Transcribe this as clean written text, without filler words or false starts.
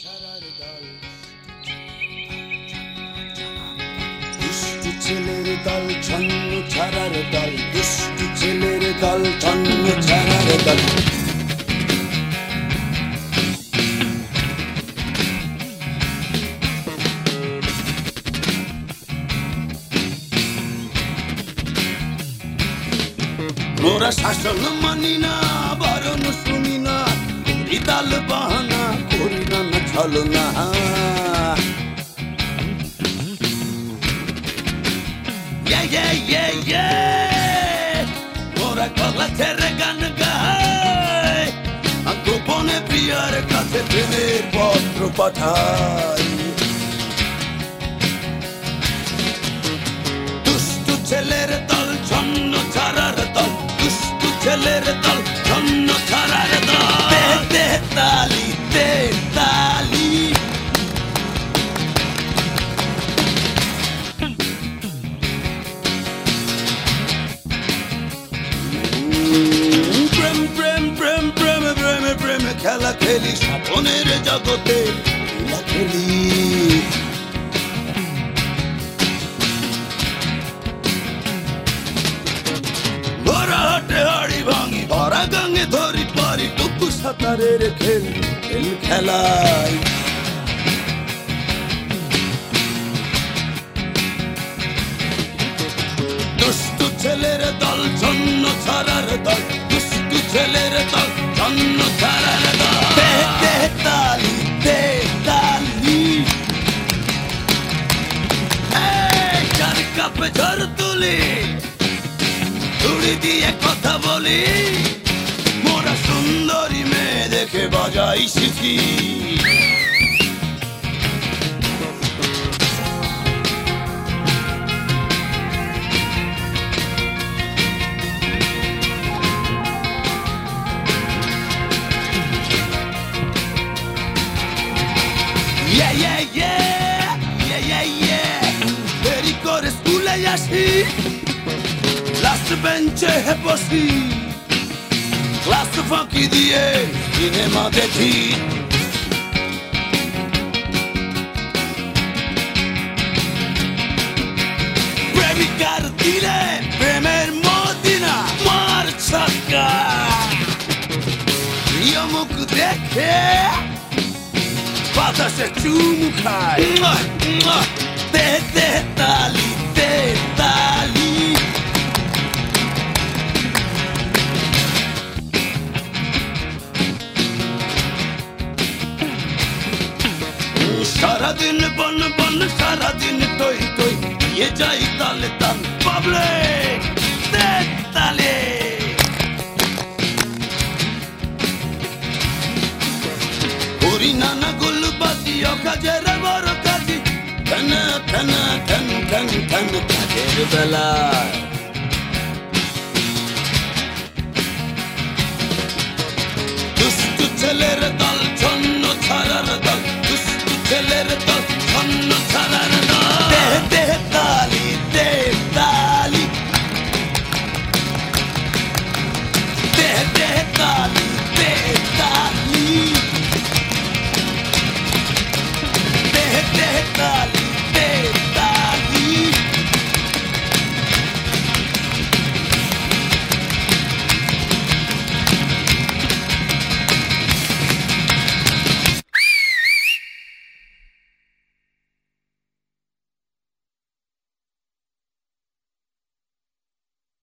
ছাড়ার দল, দুষ্টু ছেলের দল, ছন্ন ছাড়ার দল, দুষ্টু ছেলের দল, ছন্ন ছাড়ার দল। মোরা শাসন মানি না, বারণ শুনি না, করি তাল বাহানা, করি না না ছলনা। মোরা গলা ছেড়ে গান গাই, গোপনে প্রিয়ার কাছে প্রেমের পত্র পাঠাই। দুষ্টু ছেলের দল, ছন্ন ছাড়ার দল, দুষ্টু ছেলের দল, ছন্ন ছাড়ার দল। দে তালি, দে তালি। প্রেম প্রেম প্রেম প্রেমে প্রেমে প্রেমে খেলা খেলি, স্বপ্নের জগতে খেলা খেলি। হাড়ি ভাঙি, ভরা গাঙে ধরি পারি, টুকু সাঁতারের খেল খেল খেলাই। দুষ্টু ছেলের দল, ছন্ন ছাড়ার দল, দুষ্টু ছেলের দল, ছন্ন ছাড়ার দল। দে তালি, দে তালি। চার কাপে ঝড় তুলি, ছুরি দিয়ে কথা বলি, মোরা সুন্দরী মেয়ে দেখে বাজাই শিখি। দেরি করে স্কুলে আসি, লাস্ট বেঞ্চে বসি, ক্লাস ফাঁকি দিয়ে সিনেমা দেখি। প্রেমিকার দিলে প্রেমের মদিনা, মার ছক্কা। প্রিয় মুখ দেখে বাতাসে চুমু খায়। দে দে তালি, দে তালি। সারাদিন বন বন, সারাদিন টই টই, দিয়ে যাই তালে তাল। পাবলিক দে তালে। করি নানা গুলবাজি, অকাজের বড় কাজি, ঠন ঠন ঠন ঠন ঠন কাজের বেলায়। দুষ্টু ছেলের